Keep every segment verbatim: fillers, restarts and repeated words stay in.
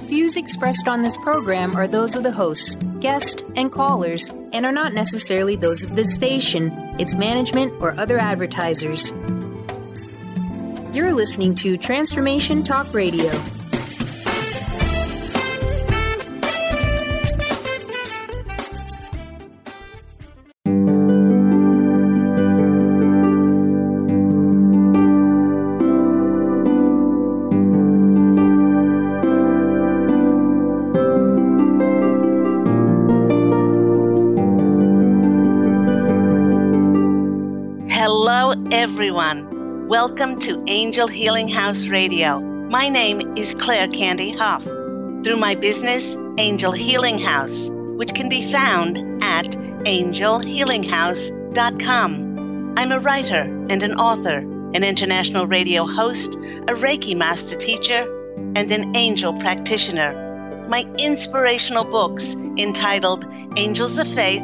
Views expressed on this program are those of the hosts, guests, and callers, and are not necessarily those of this station, its management, or other advertisers. You're listening to Transformation Talk Radio. Everyone, welcome to Angel Healing House Radio. My name is Claire Candy Huff. Through my business, Angel Healing House, which can be found at angel healing house dot com. I'm a writer and an author, an international radio host, a Reiki master teacher, and an angel practitioner. My inspirational books entitled Angels of Faith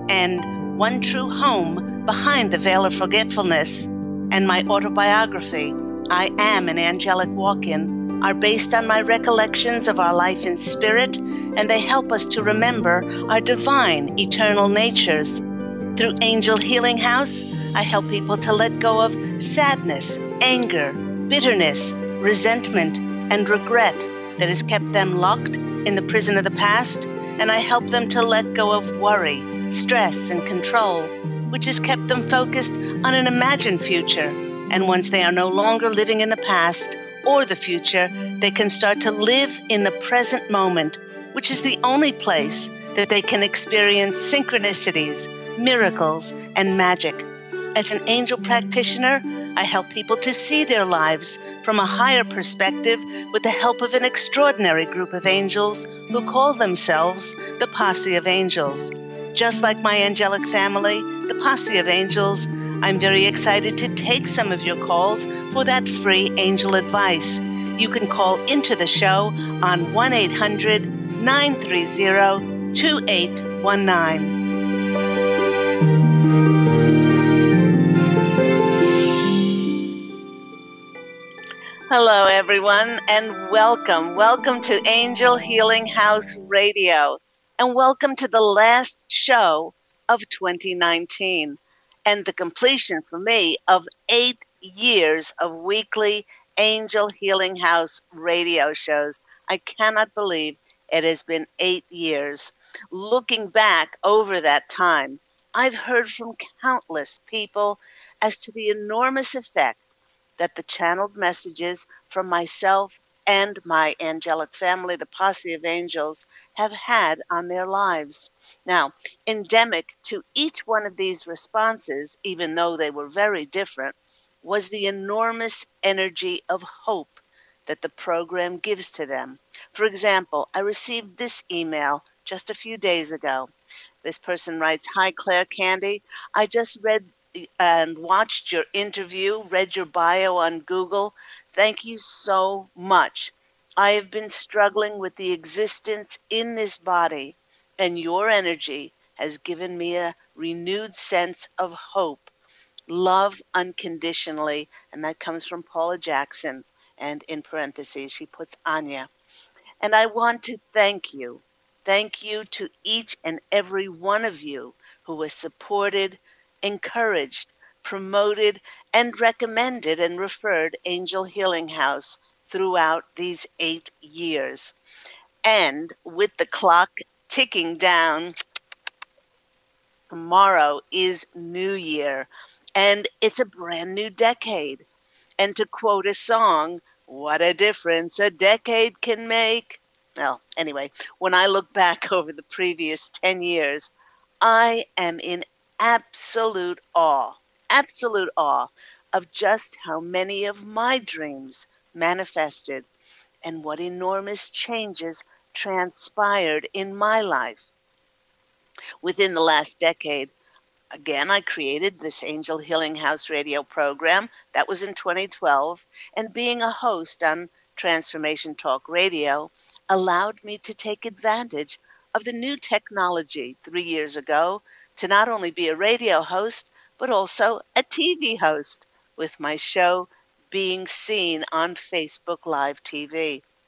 and One True Home Behind the Veil of Forgetfulness, and my autobiography, I Am an Angelic Walk-In, are based on my recollections of our life in spirit, and they help us to remember our divine, eternal natures. Through Angel Healing House, I help people to let go of sadness, anger, bitterness, resentment, and regret that has kept them locked in the prison of the past, and I help them to let go of worry, stress, and control, which has kept them focused on an imagined future. And once they are no longer living in the past or the future, they can start to live in the present moment, which is the only place that they can experience synchronicities, miracles, and magic. As an angel practitioner, I help people to see their lives from a higher perspective with the help of an extraordinary group of angels who call themselves the Posse of Angels. Just like my angelic family, the Posse of Angels, I'm very excited to take some of your calls for that free angel advice. You can call into the show on one eight hundred nine three zero two eight one nine. Hello, everyone, and welcome. Welcome to Angel Healing House Radio. And welcome to the last show of twenty nineteen and the completion for me of eight years of weekly Angel Healing House radio shows. I cannot believe it has been eight years. Looking back over that time, I've heard from countless people as to the enormous effect that the channeled messages from myself and my angelic family, the Posse of Angels, have had on their lives. Now, endemic to each one of these responses, even though they were very different, was the enormous energy of hope that the program gives to them. For example, I received this email just a few days ago. This person writes, "Hi, Claire Candy. I just read and watched your interview, read your bio on Google. Thank you so much. I have been struggling with the existence in this body, and your energy has given me a renewed sense of hope. Love unconditionally." And that comes from Paula Jackson. And in parentheses, she puts Anya. And I want to thank you. Thank you to each and every one of you who has supported, encouraged, promoted, and recommended and referred Angel Healing House throughout these eight years. And with the clock ticking down, tomorrow is New Year, and it's a brand new decade. And to quote a song, what a difference a decade can make. Well, anyway, when I look back over the previous ten years, I am in absolute awe, absolute awe of just how many of my dreams manifested and what enormous changes transpired in my life. Within the last decade, again, I created this Angel Healing House radio program. That was in twenty twelve, and being a host on Transformation Talk Radio allowed me to take advantage of the new technology three years ago to not only be a radio host, but also a T V host, with my show being seen on Facebook Live T V.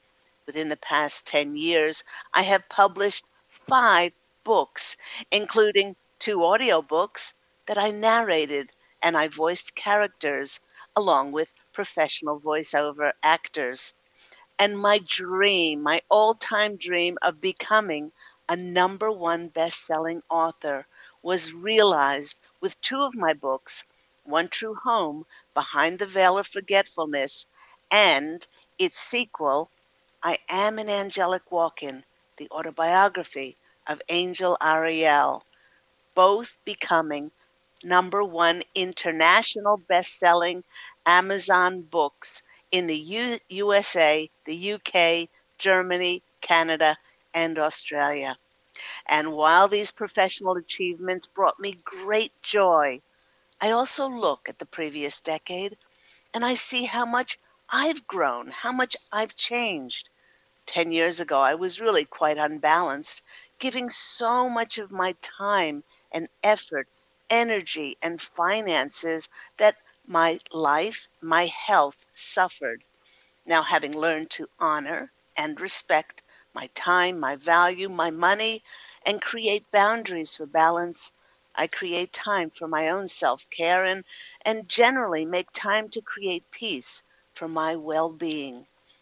Within the past ten years, I have published five books, including two audiobooks that I narrated and I voiced characters along with professional voiceover actors. And my dream, my all-time dream of becoming a number one best-selling author was realized with two of my books, One True Home, Behind the Veil of Forgetfulness, and its sequel, I Am an Angelic Walk-In, the autobiography of Angel Ariel, both becoming number one international best-selling Amazon books in the U- USA, the U K, Germany, Canada, and Australia. And while these professional achievements brought me great joy, I also look at the previous decade and I see how much I've grown, how much I've changed. Ten years ago, I was really quite unbalanced, giving so much of my time and effort, energy, and finances that my life, my health suffered. Now, having learned to honor and respect my time, my value, my money, and create boundaries for balance, I create time for my own self-care and, and generally make time to create peace for my well-being.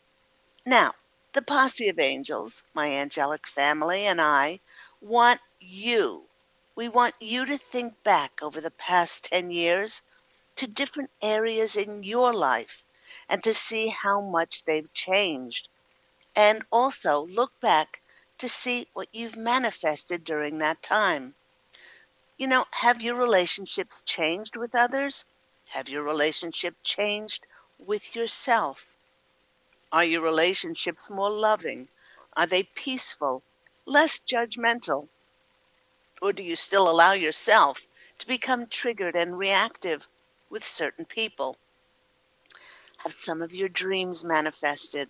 Now, the Posse of Angels, my angelic family, and I want you. We want you to think back over the past ten years to different areas in your life and to see how much they've changed. And also look back to see what you've manifested during that time. You know, have your relationships changed with others? Have your relationship changed with yourself? Are your relationships more loving? Are they peaceful, less judgmental? Or do you still allow yourself to become triggered and reactive with certain people? Have some of your dreams manifested?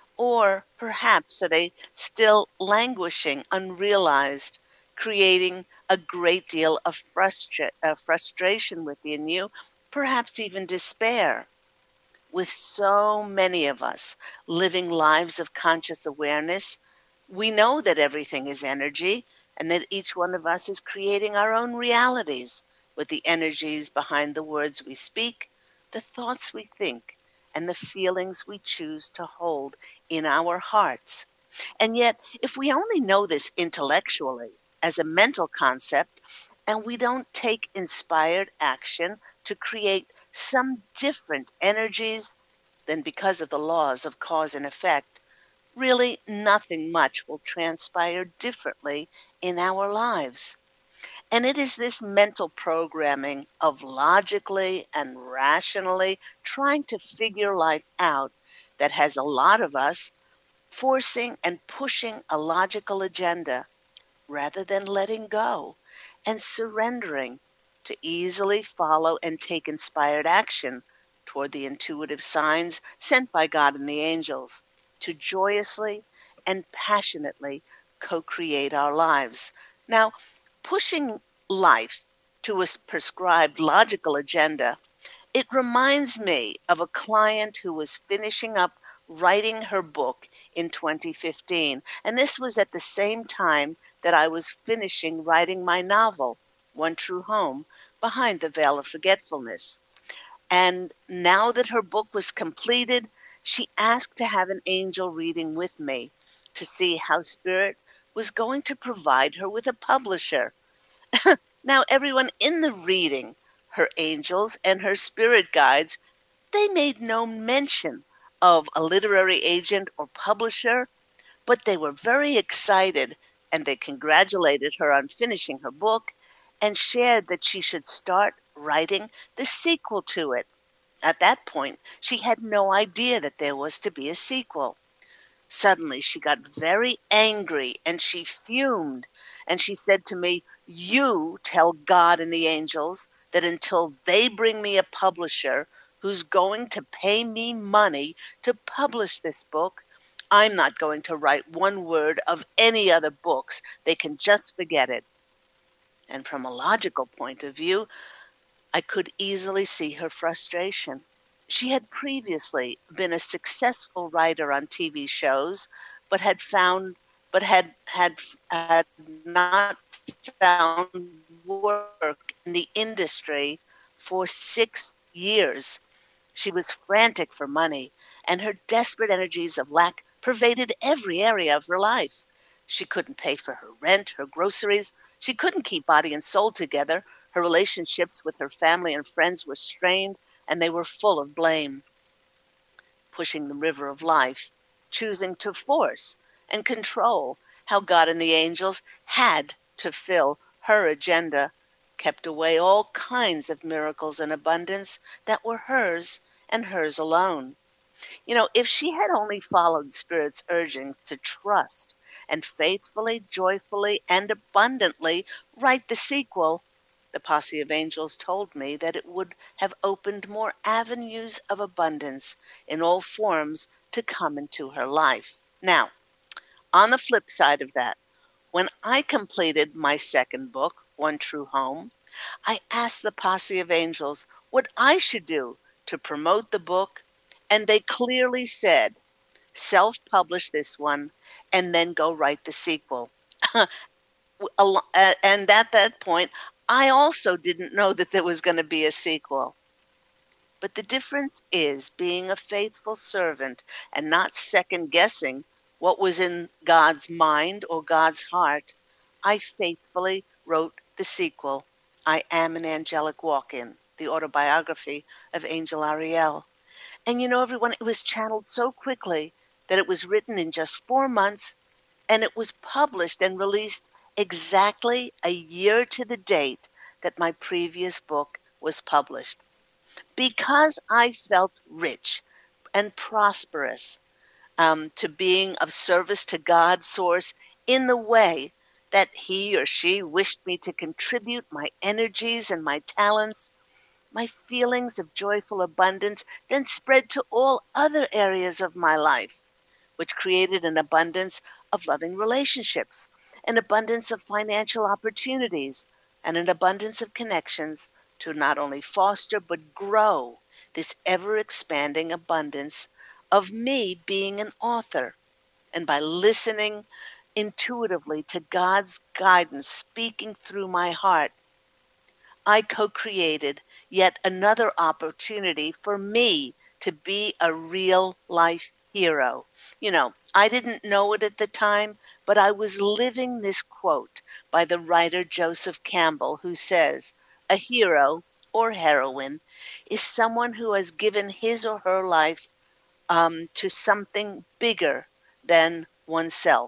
Or perhaps are they still languishing, unrealized, creating a great deal of frustra- uh, frustration within you, perhaps even despair? With so many of us living lives of conscious awareness, we know that everything is energy and that each one of us is creating our own realities with the energies behind the words we speak, the thoughts we think, and the feelings we choose to hold in our hearts. And yet, if we only know this intellectually as a mental concept, and we don't take inspired action to create some different energies, then because of the laws of cause and effect, really nothing much will transpire differently in our lives. And it is this mental programming of logically and rationally trying to figure life out that has a lot of us forcing and pushing a logical agenda rather than letting go and surrendering to easily follow and take inspired action toward the intuitive signs sent by God and the angels to joyously and passionately co-create our lives. Now, pushing life to a prescribed logical agenda, it reminds me of a client who was finishing up writing her book in twenty fifteen. And this was at the same time that I was finishing writing my novel, One True Home, Behind the Veil of Forgetfulness. And now that her book was completed, she asked to have an angel reading with me to see how Spirit was going to provide her with a publisher. Now, everyone in the reading, her angels and her spirit guides, they made no mention of a literary agent or publisher, but they were very excited and they congratulated her on finishing her book and shared that she should start writing the sequel to it. At that point, she had no idea that there was to be a sequel. Suddenly, she got very angry and she fumed and she said to me, "You tell God and the angels that until they bring me a publisher who's going to pay me money to publish this book, I'm not going to write one word of any other books. They can just forget it." And from a logical point of view, I could easily see her frustration. She had previously been a successful writer on T V shows, but had found but had had had not found work in the industry for six years. She was frantic for money, and her desperate energies of lack pervaded every area of her life. She couldn't pay for her rent, her groceries. She couldn't keep body and soul together. Her relationships with her family and friends were strained, and they were full of blame. Pushing the river of life, choosing to force and control how God and the angels had to fill her agenda, kept away all kinds of miracles and abundance that were hers and hers alone. You know, if she had only followed Spirit's urgings to trust and faithfully, joyfully, and abundantly write the sequel, the posse of angels told me that it would have opened more avenues of abundance in all forms to come into her life. Now, on the flip side of that, when I completed my second book, One True Home, I asked the posse of angels what I should do to promote the book, and they clearly said, self-publish this one and then go write the sequel. And at that point, I also didn't know that there was going to be a sequel. But the difference is being a faithful servant and not second-guessing what was in God's mind or God's heart. I faithfully wrote the sequel, I Am an Angelic Walk-In, the autobiography of Angel Ariel. And you know, everyone, it was channeled so quickly that it was written in just four months, and it was published and released exactly a year to the date that my previous book was published. Because I felt rich and prosperous, um, to being of service to God's source in the way that he or she wished me to contribute my energies and my talents, my feelings of joyful abundance then spread to all other areas of my life, which created an abundance of loving relationships, an abundance of financial opportunities, and an abundance of connections to not only foster but grow this ever-expanding abundance of me being an author. And by listening intuitively to God's guidance speaking through my heart, I co-created yet another opportunity for me to be a real life hero. You know, I didn't know it at the time, but I was living this quote by the writer Joseph Campbell, who says, a hero or heroine is someone who has given his or her life um, to something bigger than oneself.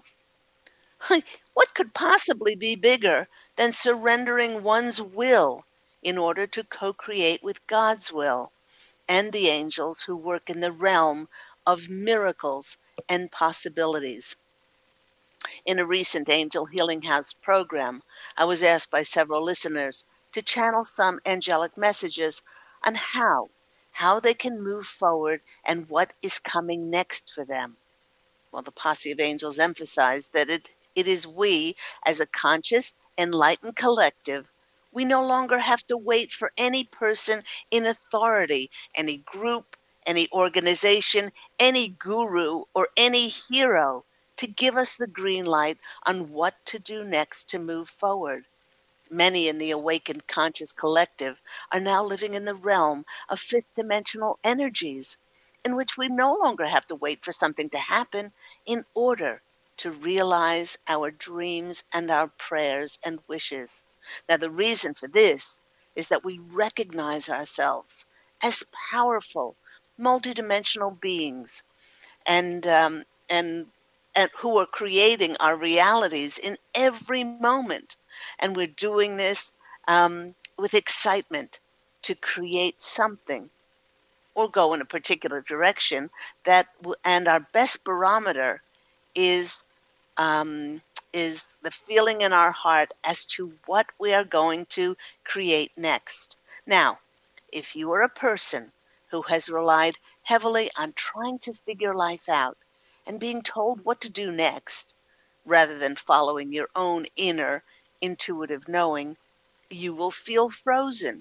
What could possibly be bigger than surrendering one's will in order to co-create with God's will and the angels who work in the realm of miracles and possibilities? In a recent Angel Healing House program, I was asked by several listeners to channel some angelic messages on how, how they can move forward and what is coming next for them. Well, the posse of angels emphasized that it, it is we, as a conscious, enlightened collective, we no longer have to wait for any person in authority, any group, any organization, any guru, or any hero to give us the green light on what to do next to move forward. Many in the awakened conscious collective are now living in the realm of fifth dimensional energies, in which we no longer have to wait for something to happen in order to realize our dreams and our prayers and wishes. Now, the reason for this is that we recognize ourselves as powerful, multidimensional beings, and um, and and who are creating our realities in every moment. And we're doing this um, with excitement to create something or go in a particular direction. That w- and our best barometer is um, is the feeling in our heart as to what we are going to create next. Now, if you are a person who has relied heavily on trying to figure life out and being told what to do next, rather than following your own inner intuitive knowing, you will feel frozen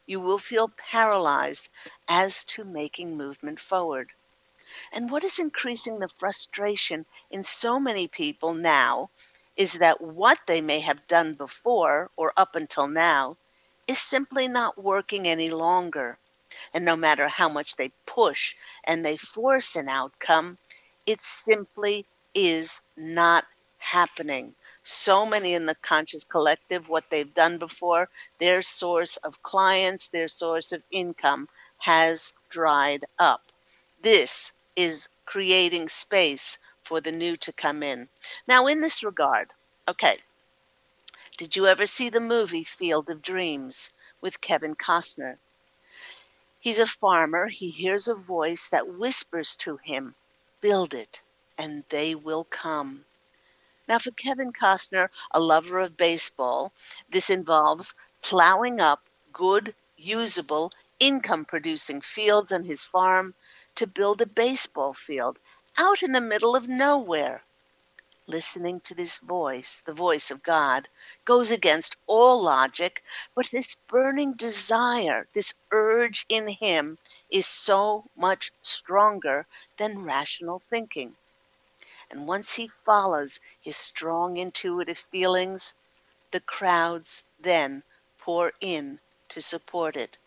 You will feel paralyzed as to making movement forward. And what is increasing the frustration in so many people now is that what they may have done before or up until now is simply not working any longer. And no matter how much they push and they force an outcome, it simply is not happening. So many in the conscious collective, what they've done before, their source of clients, their source of income has dried up. This is creating space for the new to come in. Now, in this regard, okay, did you ever see the movie Field of Dreams with Kevin Costner? He's a farmer. He hears a voice that whispers to him, build it, and they will come. Now, for Kevin Costner, a lover of baseball, this involves plowing up good, usable, income-producing fields on his farm to build a baseball field out in the middle of nowhere. Listening to this voice, the voice of God, goes against all logic, but this burning desire, this urge in him is so much stronger than rational thinking. And once he follows his strong intuitive feelings, the crowds then pour in to support it.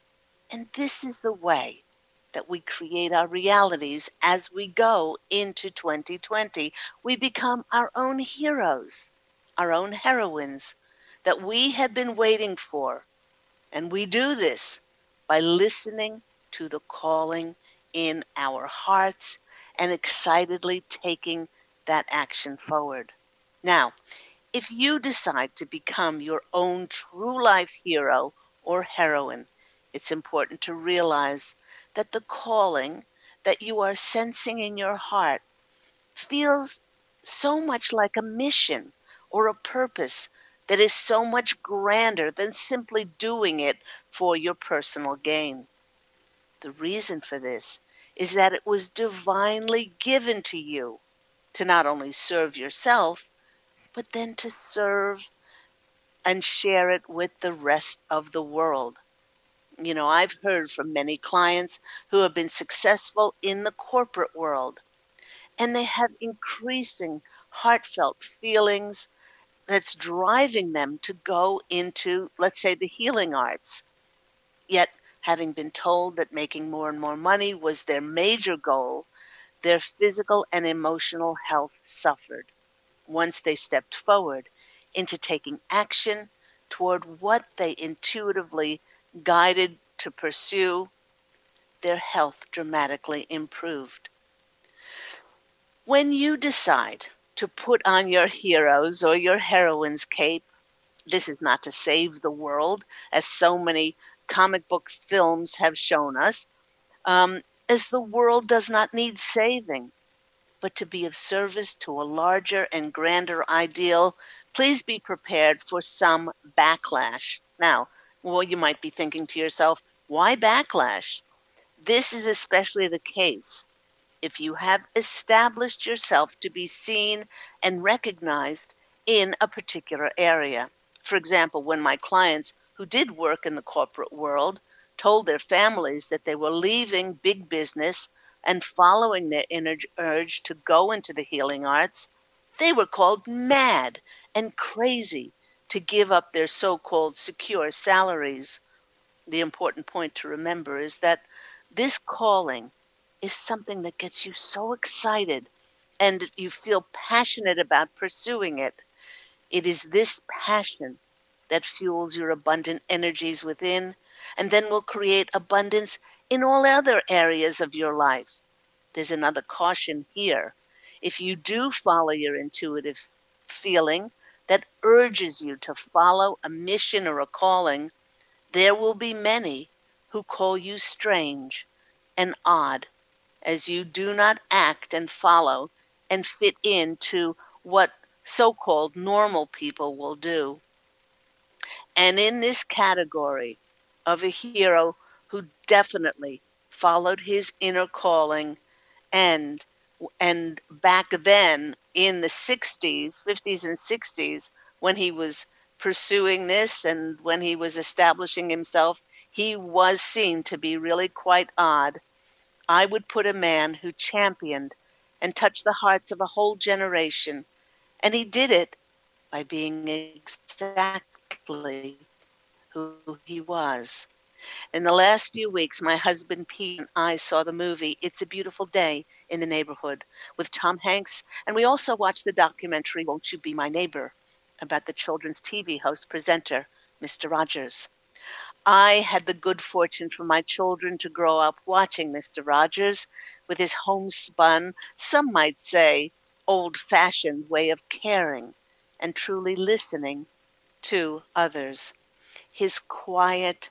And this is the way that we create our realities as we go into twenty twenty. We become our own heroes, our own heroines that we have been waiting for. And we do this by listening to the calling in our hearts and excitedly taking that action forward. Now, if you decide to become your own true life hero or heroine, it's important to realize that the calling that you are sensing in your heart feels so much like a mission or a purpose that is so much grander than simply doing it for your personal gain. The reason for this is that it was divinely given to you to not only serve yourself, but then to serve and share it with the rest of the world. You know, I've heard from many clients who have been successful in the corporate world, and they have increasing heartfelt feelings that's driving them to go into, let's say, the healing arts. Yet, having been told that making more and more money was their major goal, their physical and emotional health suffered once they stepped forward into taking action toward what they intuitively guided to pursue. Their health dramatically improved. When you decide to put on your heroes or your heroine's cape, this is not to save the world, as so many comic book films have shown us, um, as the world does not need saving, but to be of service to a larger and grander ideal. Please be prepared for some backlash. Now, well, you might be thinking to yourself, why backlash? This is especially the case if you have established yourself to be seen and recognized in a particular area. For example, when my clients who did work in the corporate world told their families that they were leaving big business and following their inner urge to go into the healing arts, they were called mad and crazy to give up their so-called secure salaries. The important point to remember is that this calling is something that gets you so excited and you feel passionate about pursuing it. It is this passion that fuels your abundant energies within and then will create abundance in all other areas of your life. There's another caution here. If you do follow your intuitive feeling that urges you to follow a mission or a calling, there will be many who call you strange and odd as you do not act and follow and fit into what so-called normal people will do. And in this category of a hero who definitely followed his inner calling and and back then in the sixties, fifties and sixties, when he was pursuing this and when he was establishing himself, he was seen to be really quite odd, I would put a man who championed and touched the hearts of a whole generation, and he did it by being exactly who he was. In the last few weeks, my husband Pete and I saw the movie It's a Beautiful Day in the Neighborhood with Tom Hanks, and we also watched the documentary Won't You Be My Neighbor about the children's T V host presenter, Mister Rogers. I had the good fortune for my children to grow up watching Mister Rogers with his homespun, some might say, old-fashioned way of caring and truly listening to others. His quiet,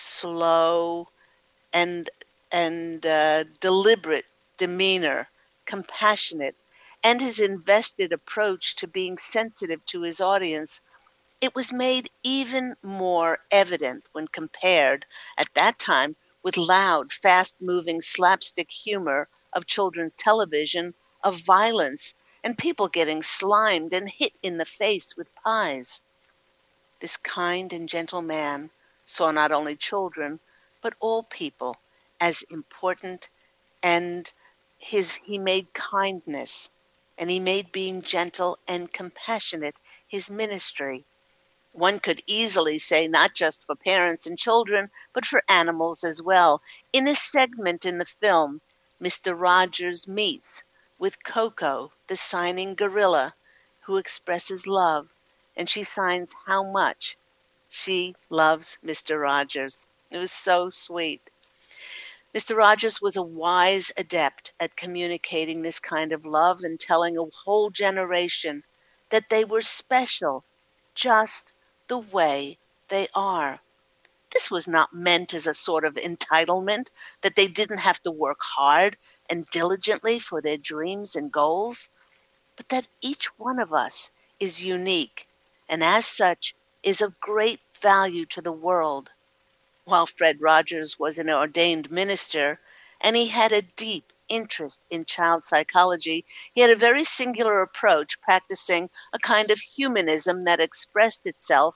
slow, and and uh, deliberate demeanor, compassionate, and his invested approach to being sensitive to his audience, it was made even more evident when compared, at that time, with loud, fast-moving slapstick humor of children's television, of violence, and people getting slimed and hit in the face with pies. This kind and gentle man saw not only children, but all people as important, and his he made kindness, and he made being gentle and compassionate his ministry. One could easily say not just for parents and children, but for animals as well. In a segment in the film, Mister Rogers meets with Coco, the signing gorilla, who expresses love, and she signs how much she loves Mister Rogers. It was so sweet. Mister Rogers was a wise adept at communicating this kind of love and telling a whole generation that they were special, just the way they are. This was not meant as a sort of entitlement, that they didn't have to work hard and diligently for their dreams and goals, but that each one of us is unique, and as such is of great value to the world. While Fred Rogers was an ordained minister, and he had a deep interest in child psychology, he had a very singular approach, practicing a kind of humanism that expressed itself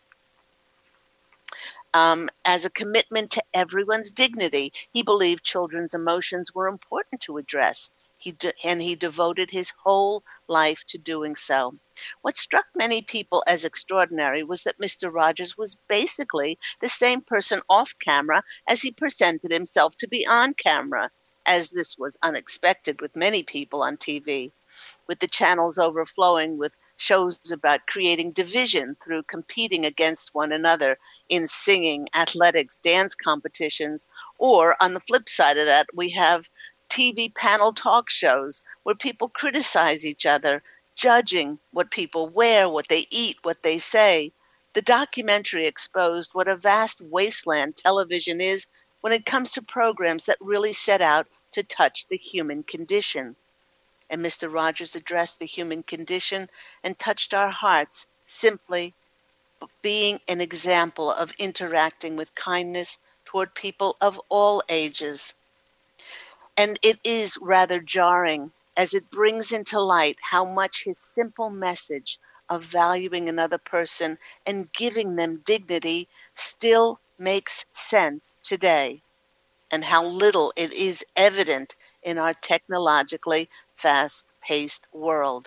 um, as a commitment to everyone's dignity. He believed children's emotions were important to address, he de- and he devoted his whole life to doing so. What struck many people as extraordinary was that Mister Rogers was basically the same person off camera as he presented himself to be on camera, as this was unexpected with many people on T V, with the channels overflowing with shows about creating division through competing against one another in singing, athletics, dance competitions, or on the flip side of that, we have T V panel talk shows where people criticize each other, judging what people wear, what they eat, what they say. The documentary exposed what a vast wasteland television is when it comes to programs that really set out to touch the human condition. And Mister Rogers addressed the human condition and touched our hearts simply being an example of interacting with kindness toward people of all ages. And it is rather jarring as it brings into light how much his simple message of valuing another person and giving them dignity still makes sense today, and how little it is evident in our technologically fast-paced world.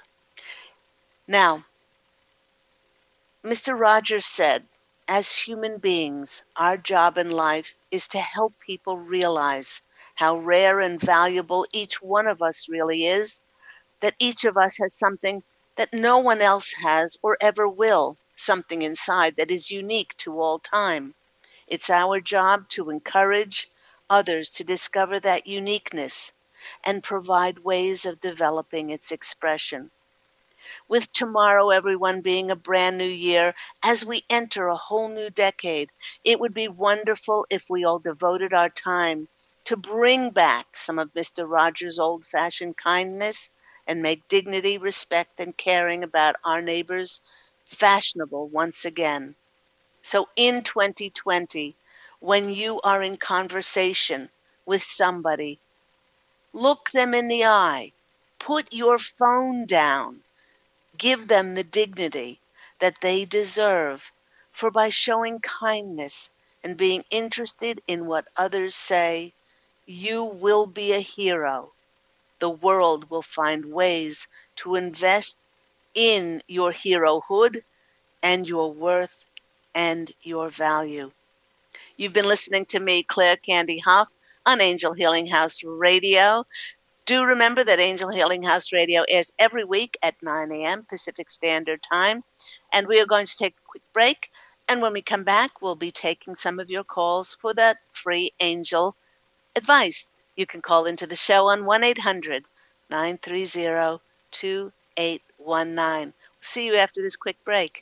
Now, Mister Rogers said, as human beings, our job in life is to help people realize how rare and valuable each one of us really is, that each of us has something that no one else has or ever will, something inside that is unique to all time. It's our job to encourage others to discover that uniqueness and provide ways of developing its expression. With tomorrow, everyone, being a brand new year, as we enter a whole new decade, it would be wonderful if we all devoted our time to bring back some of Mister Rogers' old-fashioned kindness and make dignity, respect, and caring about our neighbors fashionable once again. So in twenty twenty, when you are in conversation with somebody, look them in the eye, put your phone down, give them the dignity that they deserve, for by showing kindness and being interested in what others say, you will be a hero. The world will find ways to invest in your herohood and your worth and your value. You've been listening to me, Claire Candy Hough, on Angel Healing House Radio. Do remember that Angel Healing House Radio airs every week at nine a.m. Pacific Standard Time. And we are going to take a quick break. And when we come back, we'll be taking some of your calls for that free angel advice. You can call into the show on one eight hundred nine three zero two eight one nine. See you after this quick break.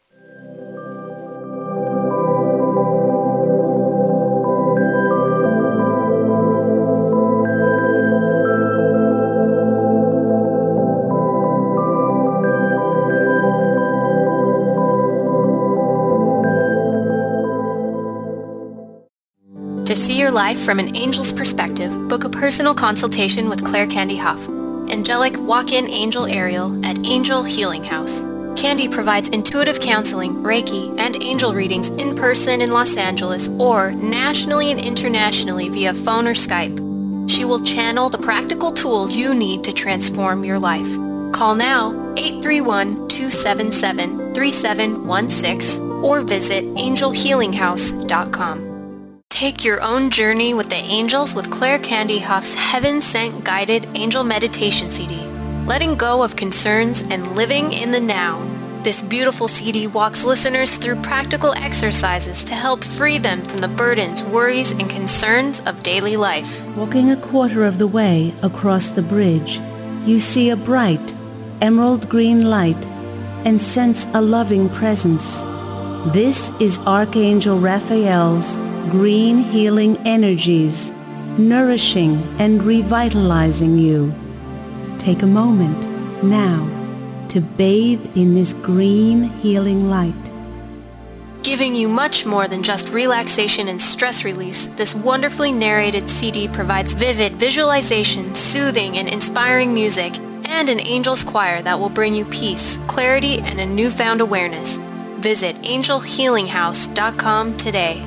To see your life from an angel's perspective, book a personal consultation with Claire Candy Hough, angelic walk-in angel Ariel at Angel Healing House. Candy provides intuitive counseling, Reiki, and angel readings in person in Los Angeles or nationally and internationally via phone or Skype. She will channel the practical tools you need to transform your life. Call now eight three one, two seven seven, three seven one six or visit angel healing house dot com. Take your own journey with the angels with Claire Candy Hough's Heaven-Sent Guided Angel Meditation C D, letting go of concerns and living in the now. This beautiful C D walks listeners through practical exercises to help free them from the burdens, worries, and concerns of daily life. Walking a quarter of the way across the bridge, you see a bright, emerald green light and sense a loving presence. This is Archangel Raphael's green healing energies, nourishing and revitalizing you. Take a moment now to bathe in this green healing light. Giving you much more than just relaxation and stress release, this wonderfully narrated C D provides vivid visualization, soothing and inspiring music, and an angel's choir that will bring you peace, clarity, and a newfound awareness. Visit angel healing house dot com today.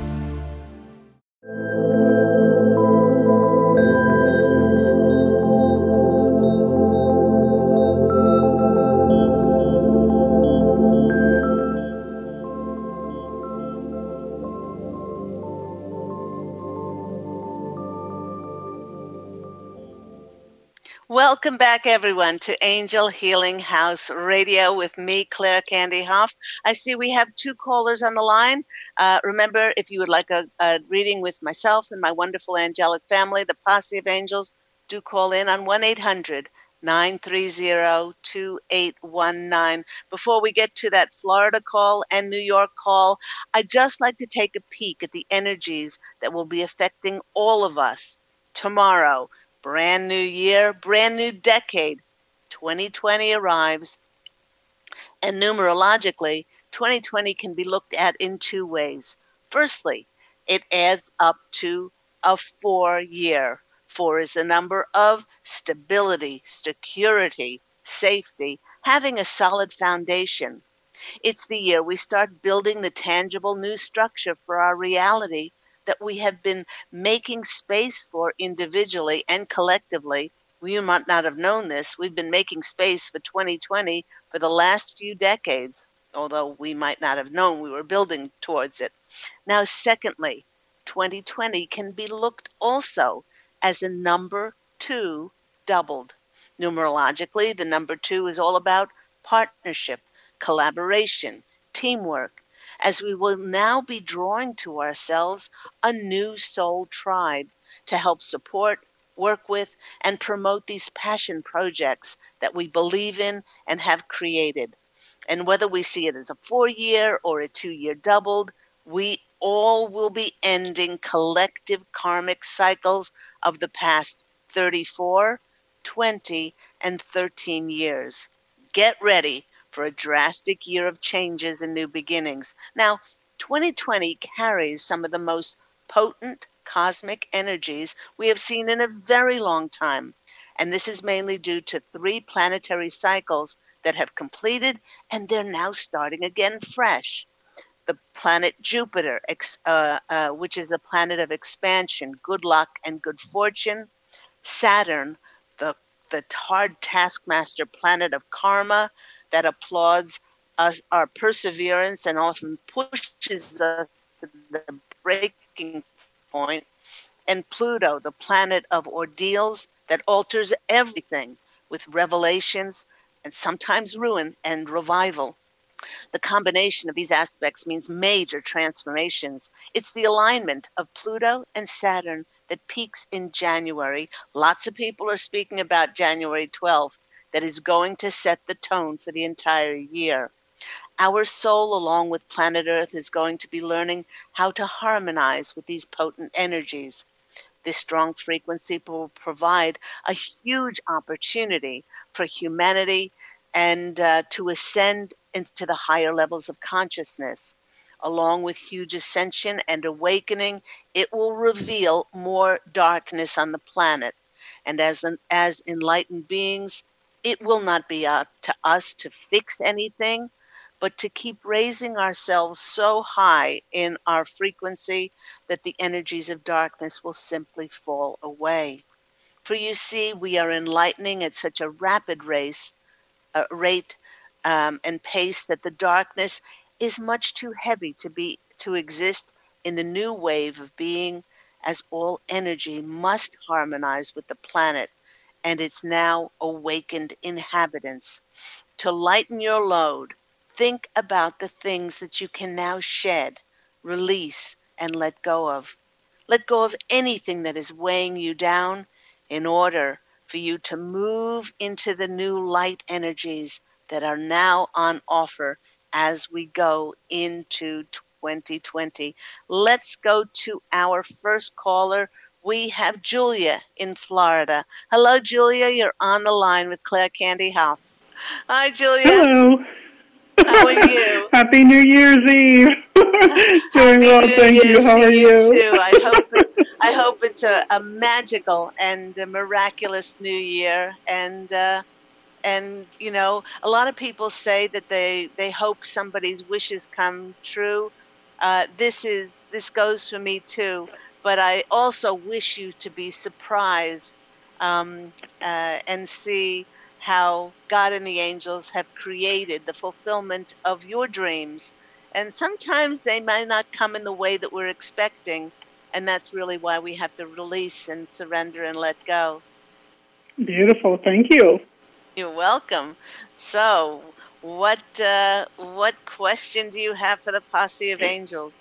Welcome back, everyone, to Angel Healing House Radio with me, Claire Candy Hough. I see we have two callers on the line. Uh, remember, if you would like a, a reading with myself and my wonderful angelic family, the Posse of Angels, do call in on one eight hundred nine three zero two eight one nine. Before we get to that Florida call and New York call, I'd just like to take a peek at the energies that will be affecting all of us tomorrow. Brand new year, brand new decade. twenty twenty arrives. And numerologically, twenty twenty can be looked at in two ways. Firstly, it adds up to a four year. Four is the number of stability, security, safety, having a solid foundation. It's the year we start building the tangible new structure for our reality that we have been making space for individually and collectively. You might not have known this. We've been making space for twenty twenty for the last few decades, although we might not have known we were building towards it. Now, secondly, twenty twenty can be looked also as a number two doubled. Numerologically, the number two is all about partnership, collaboration, teamwork, as we will now be drawing to ourselves a new soul tribe to help support, work with, and promote these passion projects that we believe in and have created. And whether we see it as a four-year or a two-year doubled, we all will be ending collective karmic cycles of the past thirty-four, twenty, and thirteen years. Get ready for a drastic year of changes and new beginnings. Now, twenty twenty carries some of the most potent cosmic energies we have seen in a very long time. And this is mainly due to three planetary cycles that have completed, and they're now starting again fresh. the planet Jupiter, ex, uh, uh, which is the planet of expansion, good luck, and good fortune. Saturn, the, the hard taskmaster planet of karma that applauds us, our perseverance and often pushes us to the breaking point. And Pluto, the planet of ordeals that alters everything with revelations and sometimes ruin and revival. The combination of these aspects means major transformations. It's the alignment of Pluto and Saturn that peaks in January. Lots of people are speaking about January twelfth, that is going to set the tone for the entire year. Our soul, along with planet Earth, is going to be learning how to harmonize with these potent energies. This strong frequency will provide a huge opportunity for humanity and uh, to ascend into the higher levels of consciousness. Along with huge ascension and awakening, it will reveal more darkness on the planet. And as, an, as enlightened beings, it will not be up to us to fix anything, but to keep raising ourselves so high in our frequency that the energies of darkness will simply fall away. For you see, we are enlightening at such a rapid race, uh, rate um, and pace that the darkness is much too heavy to be to exist in the new wave of being, as all energy must harmonize with the planet and its now awakened inhabitants. To lighten your load, think about the things that you can now shed, release, and let go of. Let go of anything that is weighing you down in order for you to move into the new light energies that are now on offer as we go into twenty twenty. Let's go to our first caller. We have Julia in Florida. Hello, Julia. You're on the line with Claire Candy Hoff. Hi, Julia. Hello. How are you? Happy New Year's Eve. Doing Happy well, New thank Year's you. How are to you? Too. I hope it, I hope it's a, a magical and a miraculous New Year. And uh, and you know, a lot of people say that they they hope somebody's wishes come true. Uh, this is this goes for me too. But I also wish you to be surprised um, uh, and see how God and the angels have created the fulfillment of your dreams. And sometimes they might not come in the way that we're expecting. And that's really why we have to release and surrender and let go. Beautiful. Thank you. You're welcome. So what, uh, what question do you have for the Posse of Angels?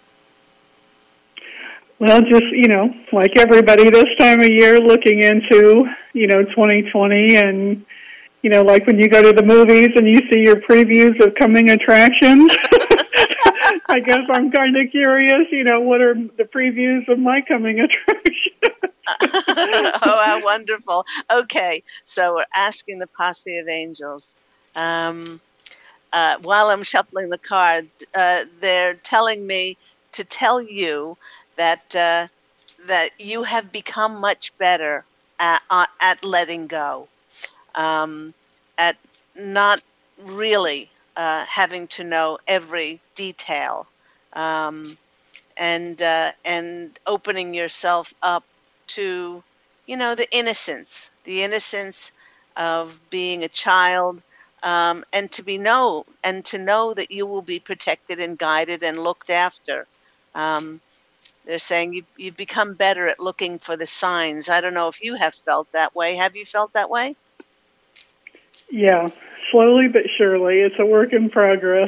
Well, just, you know, like everybody this time of year looking into, you know, twenty twenty and, you know, like when you go to the movies and you see your previews of coming attractions. I guess I'm kind of curious, you know, what are the previews of my coming attraction? Oh, how wonderful. Okay, so we're asking the Posse of Angels. Um, uh, while I'm shuffling the card, uh, they're telling me to tell you that uh, that you have become much better at, uh, at letting go. Um, at not really uh, having to know every detail, um, and uh, and opening yourself up to, you know, the innocence, the innocence of being a child, um, and to be know and to know that you will be protected and guided and looked after. Um, they're saying you've, you've become better at looking for the signs. I don't know if you have felt that way. Have you felt that way? Yeah, slowly but surely. It's a work in progress.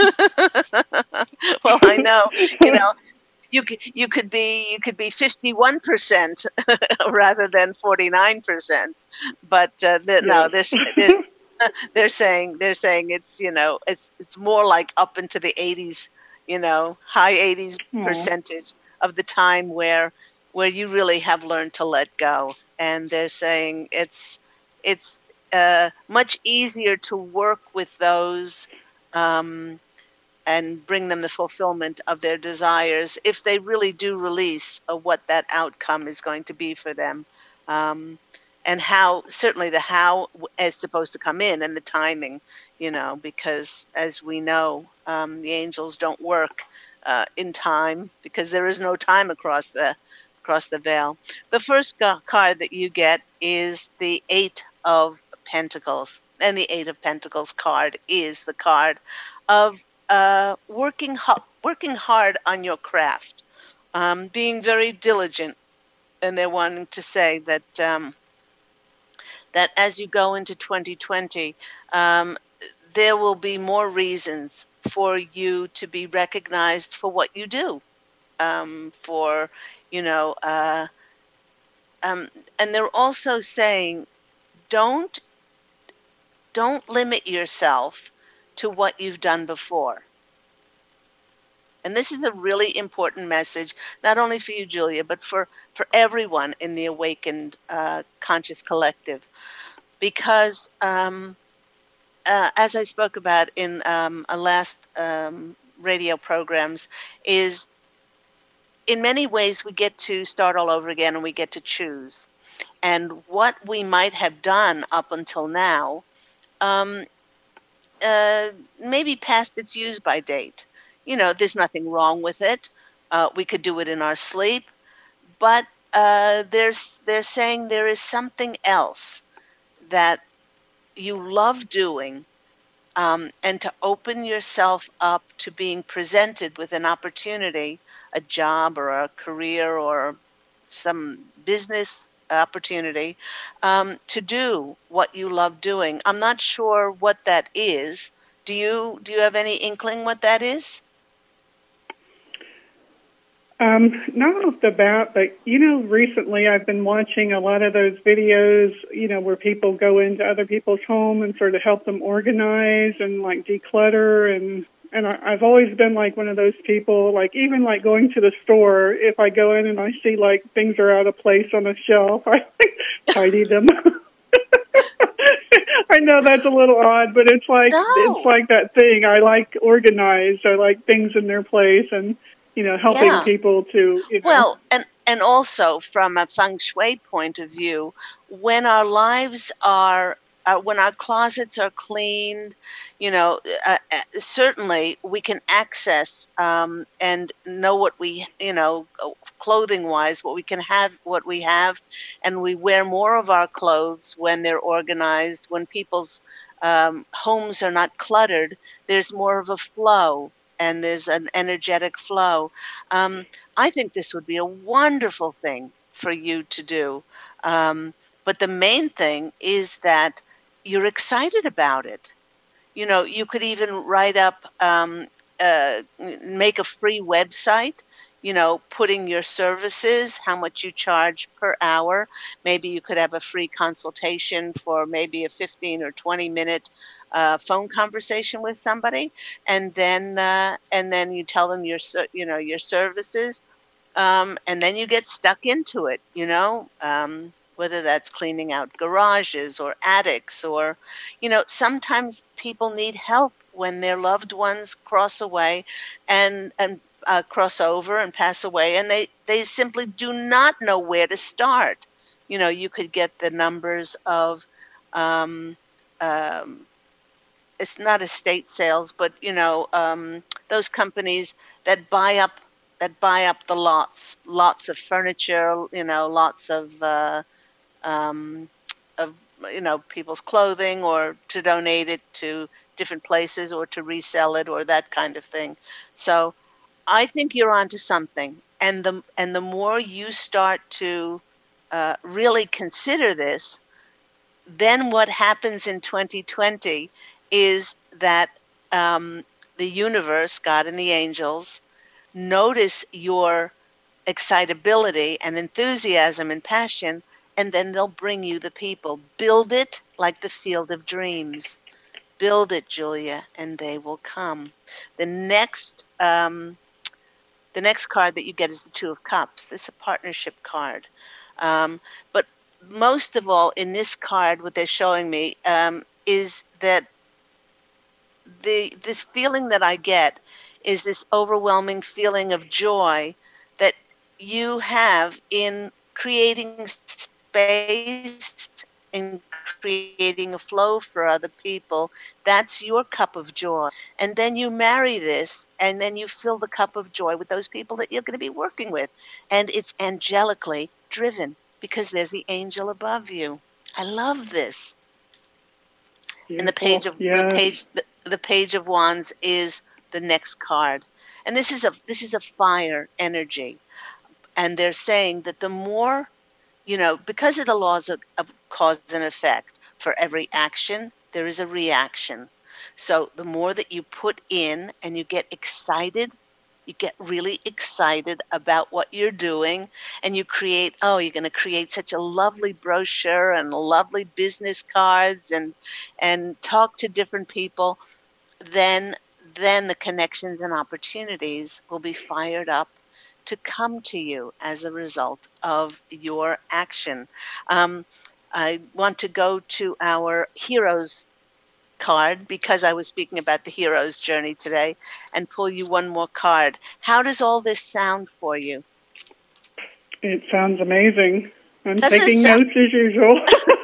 Well, I know, you know, you could, you could be, you could be fifty-one percent rather than forty-nine percent, but uh, the, Yeah. no, this, there's, they're saying, they're saying it's, you know, it's, it's more like up into the eighties, you know, high eighties Aww. percentage of the time where, where you really have learned to let go. And they're saying it's, it's, Uh, much easier to work with those um, and bring them the fulfillment of their desires if they really do release uh, what that outcome is going to be for them. Um, and how, certainly the how is supposed to come in and the timing, you know, because as we know, um, the angels don't work uh, in time because there is no time across the across the veil. The first ga- card that you get is the Eight of Pentacles, and the Eight of Pentacles card is the card of uh, working ho- working hard on your craft, um, being very diligent, and they're wanting to say that um, that as you go into twenty twenty, um, there will be more reasons for you to be recognized for what you do, um, for, you know, uh, um, and they're also saying, don't don't limit yourself to what you've done before. And this is a really important message, not only for you, Julia, but for, for everyone in the Awakened uh, Conscious Collective. Because um, uh, as I spoke about in um, a last um, radio programs, is in many ways we get to start all over again and we get to choose. And what we might have done up until now um, uh, maybe past its use-by date. You know, there's nothing wrong with it. Uh, we could do it in our sleep. But uh, there's, they're saying there is something else that you love doing, um, and to open yourself up to being presented with an opportunity, a job or a career or some business opportunity, um, to do what you love doing. I'm not sure what that is. Do you do you have any inkling what that is? Um, not off the bat, but, you know, recently I've been watching a lot of those videos, you know, where people go into other people's home and sort of help them organize and, like, declutter. And, and I, I've always been, like, one of those people, like, even, like, going to the store, if I go in and I see, like, things are out of place on a shelf, I like, tidy them. I know that's a little odd, but it's like, No. it's like that thing. I like organized. I like things in their place and, you know, helping Yeah. people to, you know. Well, and, and also from a feng shui point of view, when our lives are, uh, when our closets are cleaned, you know, uh, uh, certainly we can access um, and know what we, you know, clothing-wise, what we can have, what we have, and we wear more of our clothes when they're organized, when people's um, homes are not cluttered, there's more of a flow. And there's an energetic flow. Um, I think this would be a wonderful thing for you to do. Um, but the main thing is that you're excited about it. You know, you could even write up, um, uh, make a free website, you know, putting your services, how much you charge per hour. Maybe you could have a free consultation for maybe a fifteen or twenty minute Uh, phone conversation with somebody, and then uh, and then you tell them your you know your services, um, and then you get stuck into it. You know, um, whether that's cleaning out garages or attics, or you know, sometimes people need help when their loved ones cross away, and and uh, cross over and pass away, and they they simply do not know where to start. You know, you could get the numbers of. Um, um, It's not estate sales, but you know um, those companies that buy up that buy up the lots, lots of furniture, you know, lots of uh, um, of you know people's clothing, or to donate it to different places, or to resell it, or that kind of thing. So I think you're onto something, and the and the more you start to uh, really consider this, then what happens in twenty twenty is that um, the universe, God and the angels, notice your excitability and enthusiasm and passion, and then they'll bring you the people. Build it like the field of dreams. Build it, Julia, and they will come. The next, um, the next card that you get is the Two of Cups. This is a partnership card. Um, but most of all, in this card, what they're showing me um, is that The this feeling that I get is this overwhelming feeling of joy that you have in creating space and creating a flow for other people, that's your cup of joy. And then you marry this, and then you fill the cup of joy with those people that you're going to be working with. And it's angelically driven because there's the angel above you. I love this. Beautiful. And the page of yes. the page the, the page of wands is the next card. And this is a this is a fire energy. And they're saying that the more, you know, because of the laws of, of cause and effect, for every action, there is a reaction. So the more that you put in and you get excited, you get really excited about what you're doing, and you create, oh, you're going to create such a lovely brochure and lovely business cards and and talk to different people, then then the connections and opportunities will be fired up to come to you as a result of your action. Um, I want to go to our heroes card because I was speaking about the hero's journey today, and pull you one more card. How does all this sound for you? It sounds amazing. I'm Doesn't taking sound- notes as usual.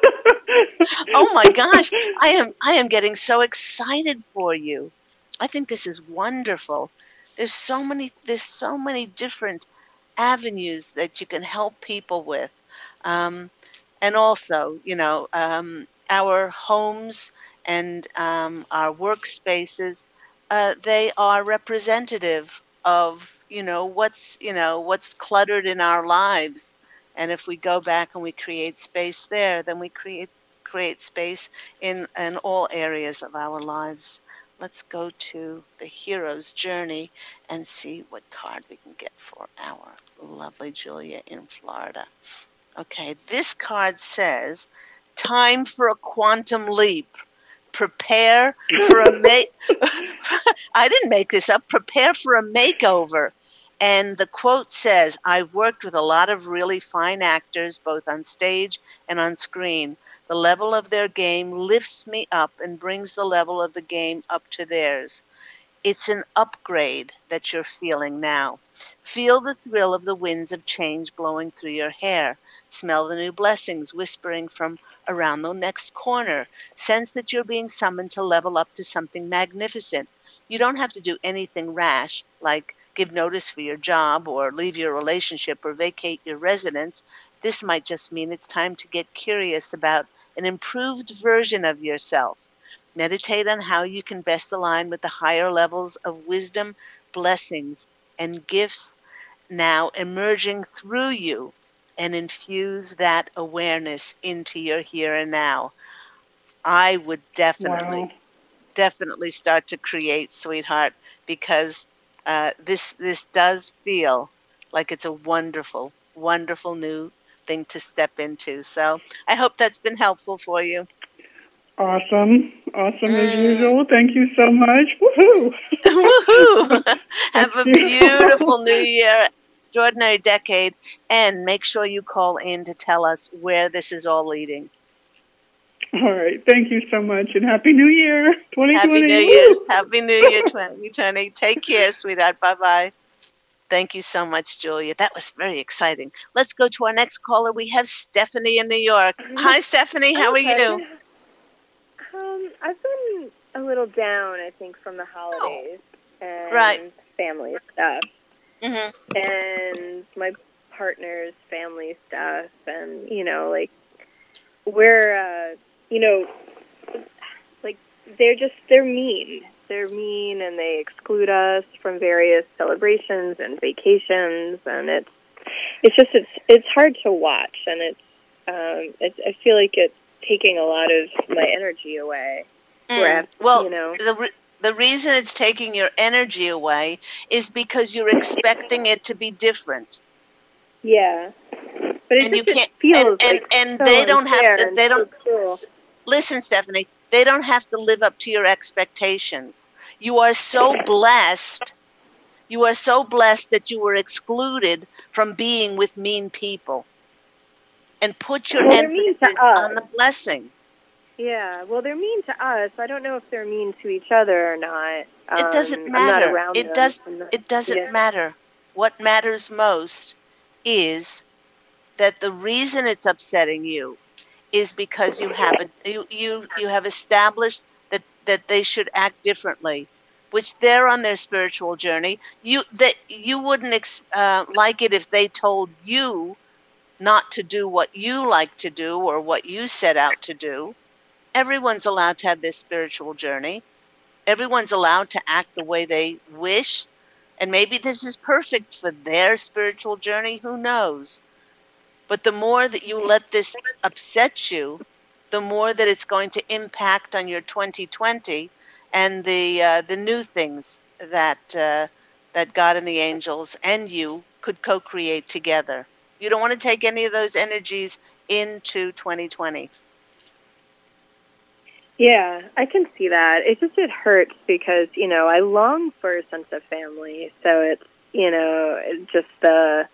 Oh my gosh, I am I am getting so excited for you. I think this is wonderful. There's so many there's so many different avenues that you can help people with. Um, and also, you know, um, our homes and um, our workspaces, uh, they are representative of, you know, what's, you know, what's cluttered in our lives. And if we go back and we create space there, then we create create space in, in all areas of our lives. Let's go to the hero's journey and see what card we can get for our lovely Julia in Florida. Okay, this card says, time for a quantum leap. Prepare for a ma- I didn't make this up. Prepare for a makeover. And the quote says, I've worked with a lot of really fine actors, both on stage and on screen. The level of their game lifts me up and brings the level of the game up to theirs. It's an upgrade that you're feeling now. Feel the thrill of the winds of change blowing through your hair. Smell the new blessings whispering from around the next corner. Sense that you're being summoned to level up to something magnificent. You don't have to do anything rash, like give notice for your job or leave your relationship or vacate your residence. This might just mean it's time to get curious about an improved version of yourself. Meditate on how you can best align with the higher levels of wisdom, blessings, and gifts now emerging through you, and infuse that awareness into your here and now. I would definitely, wow. definitely start to create, sweetheart, because uh, this this does feel like it's a wonderful, wonderful new thing to step into. So I hope that's been helpful for you. Awesome. Awesome mm. as usual. Thank you so much. Woohoo! Woohoo! Have a beautiful new year, extraordinary decade, and make sure you call in to tell us where this is all leading. All right. Thank you so much, and Happy New Year, twenty twenty. Happy New Year's. Happy New Year, twenty twenty. Take care, sweetheart. Bye-bye. Thank you so much, Julia. That was very exciting. Let's go to our next caller. We have Stephanie in New York. Hi, Stephanie. How are you? Um, I've been a little down, I think, from the holidays oh. and right. family stuff. Mm-hmm. And my partner's family stuff. And, you know, like, we're, uh, you know, like, they're just, they're mean. They're mean, and they exclude us from various celebrations and vacations. And it's, it's just, it's, it's hard to watch. And it's, um, it's, I feel like it's taking a lot of my energy away. Mm. Where, well, you know, the re- the reason it's taking your energy away is because you're expecting it to be different. Yeah, but it and just you can't, feels and, and, like and so they don't have to. They don't. So cool. Listen, Stephanie. They don't have to live up to your expectations. You are so blessed. You are so blessed that you were excluded from being with mean people. And put your well, emphasis on the blessing. Yeah, well, they're mean to us. I don't know if they're mean to each other or not. Um, it doesn't matter. I'm not around it them. does. Not, it doesn't yeah. matter. What matters most is that the reason it's upsetting you is because you have a, you, you you have established that that they should act differently, which they're on their spiritual journey. You that you wouldn't ex, uh, like it if they told you not to do what you like to do or what you set out to do. Everyone's allowed to have their spiritual journey. Everyone's allowed to act the way they wish. And maybe this is perfect for their spiritual journey. Who knows? But the more that you let this upset you, the more that it's going to impact on your twenty twenty and the uh, the new things that uh, that God and the angels and you could co-create together. You don't want to take any of those energies into twenty twenty. Yeah, I can see that. It just, it hurts because, you know, I long for a sense of family. So it's, you know, it just, uh,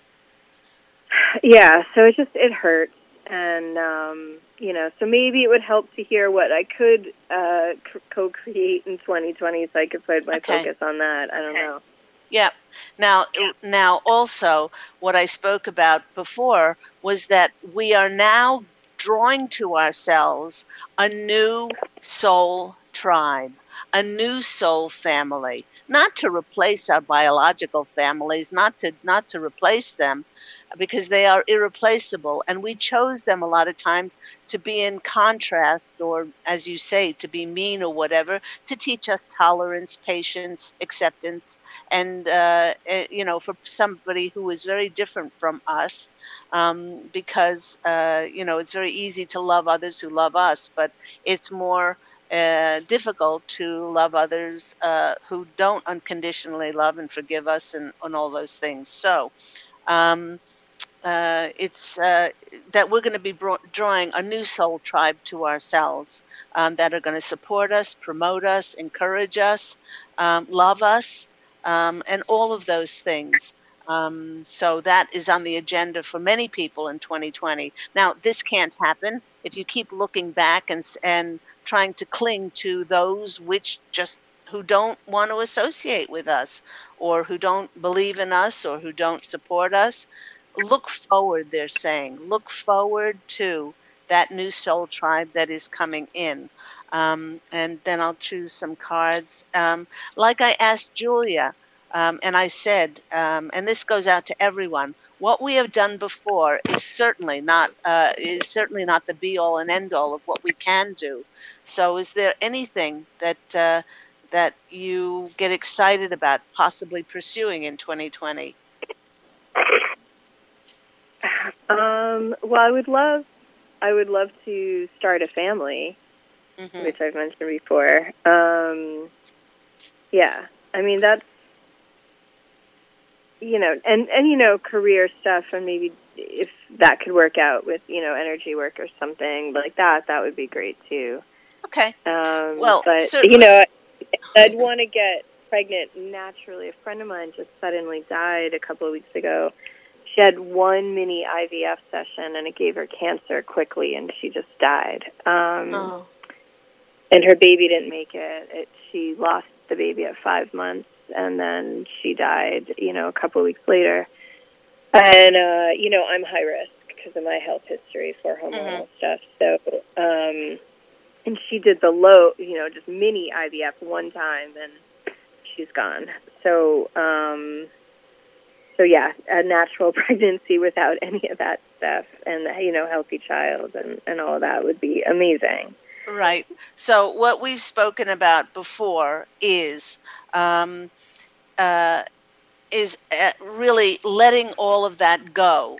yeah, so it just, it hurts. And, um, you know, so maybe it would help to hear what I could uh, c- co-create in twenty twenty so I could put my Okay. focus on that. I don't know. Yeah. Now, now also, what I spoke about before was that we are now drawing to ourselves a new soul tribe, a new soul family, not to replace our biological families, not to not to replace them, because they are irreplaceable. And we chose them a lot of times to be in contrast, or as you say, to be mean or whatever, to teach us tolerance, patience, acceptance. And, uh, you know, for somebody who is very different from us, um, because, uh, you know, it's very easy to love others who love us, but it's more uh, difficult to love others uh, who don't unconditionally love and forgive us and, and all those things. So, um, Uh, it's uh, that we're going to be bro- drawing a new soul tribe to ourselves um, that are going to support us, promote us, encourage us, um, love us, um, and all of those things. Um, so that is on the agenda for many people in twenty twenty. Now, this can't happen if you keep looking back and and trying to cling to those which just who don't want to associate with us, or who don't believe in us, or who don't support us. Look forward, they're saying. Look forward to that new soul tribe that is coming in. Um, and then I'll choose some cards. Um, like I asked Julia, um, and I said, um, and this goes out to everyone, what we have done before is certainly not uh, is certainly not the be-all and end-all of what we can do. So is there anything that uh, that you get excited about possibly pursuing in twenty twenty? Um, well, I would love, I would love to start a family, Mm-hmm. which I've mentioned before. Um, yeah, I mean, that's, you know, and, and, you know, career stuff, and maybe if that could work out with, you know, energy work or something like that, that would be great too. Okay. Um, Well, but, certainly. you know, I'd want to get pregnant naturally. A friend of mine just suddenly died a couple of weeks ago. She had one mini I V F session, and it gave her cancer quickly, and she just died. Um, Oh. And her baby didn't make it. it. She lost the baby at five months, and then she died, you know, a couple of weeks later. And, uh, you know, I'm high risk because of my health history for hormonal Mm-hmm. stuff. So, um, and she did the low, you know, just mini I V F one time, and she's gone. So, um, so yeah, a natural pregnancy without any of that stuff, and, you know, healthy child and, and all of that would be amazing. Right. So what we've spoken about before is um, uh, is uh, really letting all of that go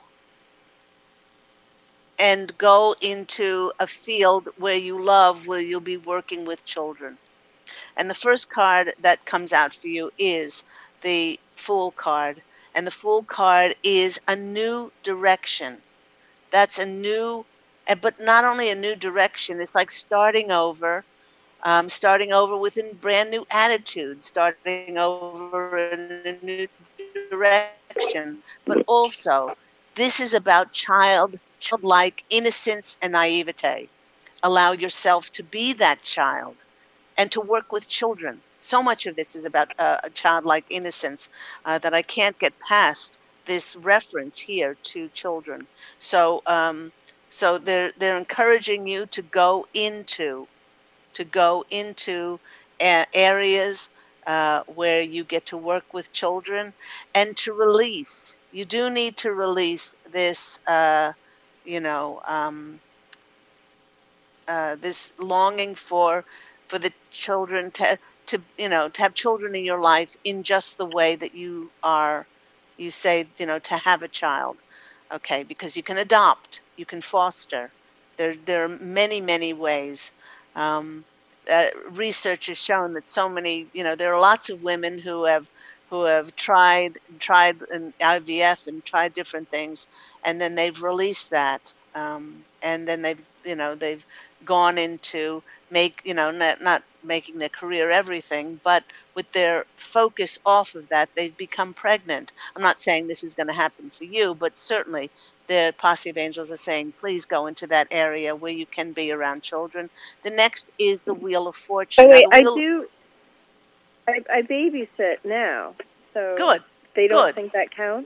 and go into a field where you love, where you'll be working with children. And the first card that comes out for you is the Fool card. And the Fool card is a new direction. That's a new But not only a new direction, it's like starting over, um, starting over with a brand new attitude, starting over in a new direction. But also, this is about child, childlike innocence and naivete. Allow yourself to be that child and to work with children. So much of this is about uh, a childlike innocence uh, that I can't get past this reference here to children. So um, so they're they're encouraging you to go into to go into a- areas uh, where you get to work with children and to release. You do need to release this, uh, you know, um, uh, this longing for for the children to to you know to have children in your life in just the way that you are. You say, you know, to have a child, okay, because you can adopt, you can foster. There there are many many ways. Um, uh, research has shown that so many, you know, there are lots of women who have who have tried tried an I V F and tried different things, and then they've released that, um, and then they've, you know, they've gone into make, you know, not, not making their career everything, but with their focus off of that, they've become pregnant. I'm not saying this is going to happen for you, but certainly the Posse of Angels are saying, please go into that area where you can be around children. The next is the Wheel of Fortune. Oh, wait, now, the wheel I do, I, I babysit now, so Good, they don't good. think that counts?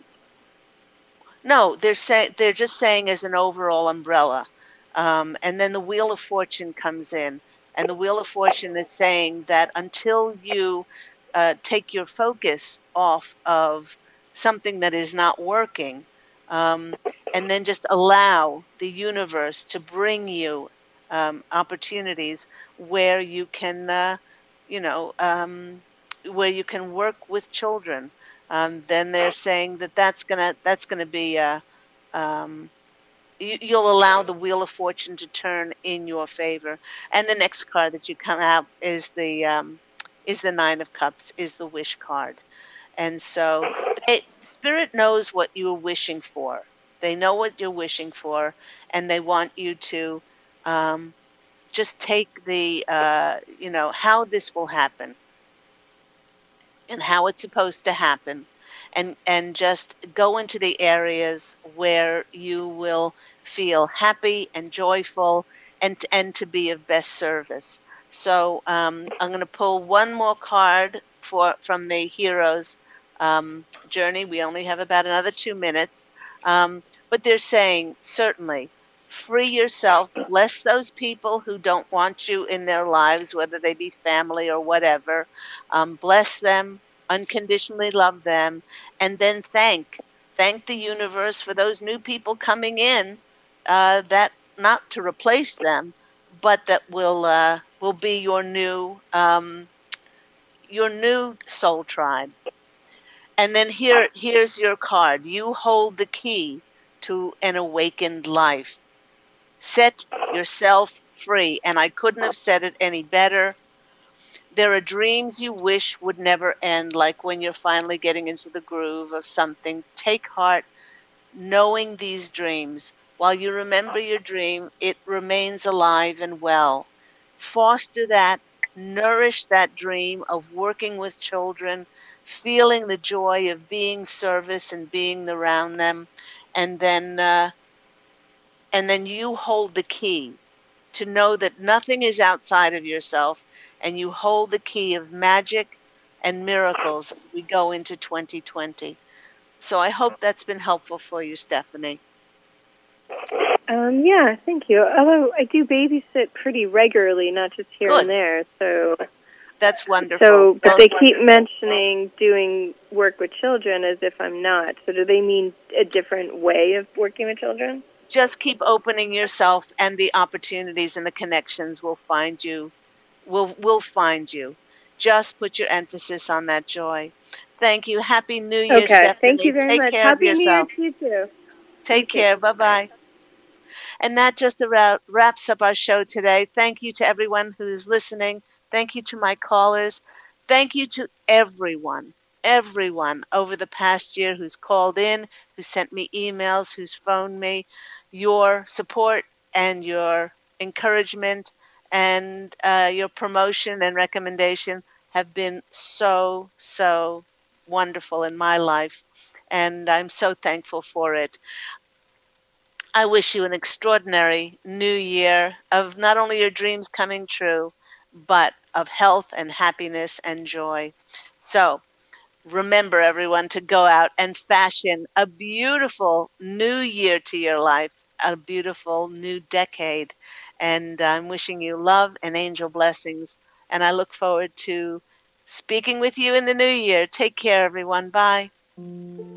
No, they're say, they're just saying as an overall umbrella. Um, and then the Wheel of Fortune comes in. And the Wheel of Fortune is saying that until you uh, take your focus off of something that is not working, um, and then just allow the universe to bring you um, opportunities where you can, uh, you know, um, where you can work with children, um, then they're saying that that's gonna that's gonna be uh, um, you, you'll allow the Wheel of Fortune to turn in your favor. And the next card that you come out is the um, is the Nine of Cups, is the Wish card. And so they, Spirit knows what you're wishing for. They know what you're wishing for, and they want you to um, just take the, uh, you know, how this will happen and how it's supposed to happen, and and just go into the areas where you will feel happy and joyful, and and to be of best service. So um, I'm going to pull one more card for from the Hero's um, Journey. We only have about another two minutes, um, but they're saying certainly free yourself, bless those people who don't want you in their lives, whether they be family or whatever. Um, bless them, unconditionally love them, and then thank thank the universe for those new people coming in, uh, that not to replace them, but that will uh, will be your new um, your new soul tribe. And then here here's your card. You hold the key to an awakened life. Set yourself free. And I couldn't have said it any better. There are dreams you wish would never end, like when you're finally getting into the groove of something. Take heart, knowing these dreams. While you remember your dream, it remains alive and well. Foster that, nourish that dream of working with children, feeling the joy of being service and being around them, and then uh, and then you hold the key to know that nothing is outside of yourself, and you hold the key of magic and miracles as we go into twenty twenty. So I hope that's been helpful for you, Stephanie. Um, yeah, thank you. Although I do babysit pretty regularly, not just here Good. and there. So That's wonderful. So, but That's they wonderful. keep mentioning doing work with children as if I'm not. So do they mean a different way of working with children? Just keep opening yourself, and the opportunities and the connections will find you. Will will find you. Just put your emphasis on that joy. Thank you. Happy New Year, Okay, Stephanie. thank you very Take much. care Happy of New Year yourself. to you too. Take care. Bye-bye. And that just about wraps up our show today. Thank you to everyone who's listening. Thank you to my callers. Thank you to everyone, everyone over the past year who's called in, who sent me emails, who's phoned me. Your support and your encouragement and uh, your promotion and recommendation have been so, so wonderful in my life. And I'm so thankful for it. I wish you an extraordinary new year of not only your dreams coming true, but of health and happiness and joy. So remember, everyone, to go out and fashion a beautiful new year to your life, a beautiful new decade. And I'm wishing you love and angel blessings. And I look forward to speaking with you in the new year. Take care, everyone. Bye.